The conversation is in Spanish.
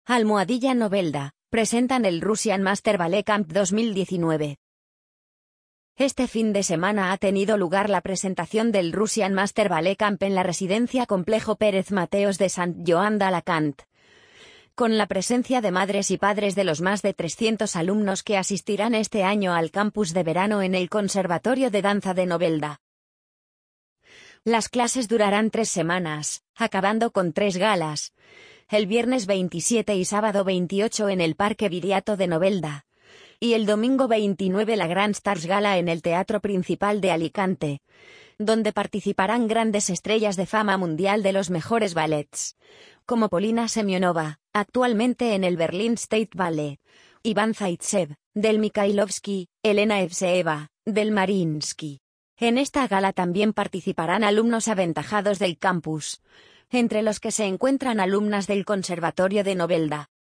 Almohadilla Novelda, presentan el Russian Master Ballet Camp 2019. Este fin de semana ha tenido lugar la presentación del Russian Master Ballet Camp en la residencia Complejo Pérez Mateos de Sant Joan d'Alacant, con la presencia de madres y padres de los más de 300 alumnos que asistirán este año al campus de verano en el Conservatorio de Danza de Novelda. Las clases durarán 3 semanas, acabando con 3 galas, el viernes 27 y sábado 28 en el Parque Viriato de Novelda, y el domingo 29 la Grand Stars Gala en el Teatro Principal de Alicante, donde participarán grandes estrellas de fama mundial de los mejores ballets, como Polina Semyonova, actualmente en el Berlin State Ballet, Iván Zaitsev, del Mikhailovsky, Elena Evseeva, del Mariinsky. En esta gala también participarán alumnos aventajados del campus, entre los que se encuentran alumnas del Conservatorio de Novelda.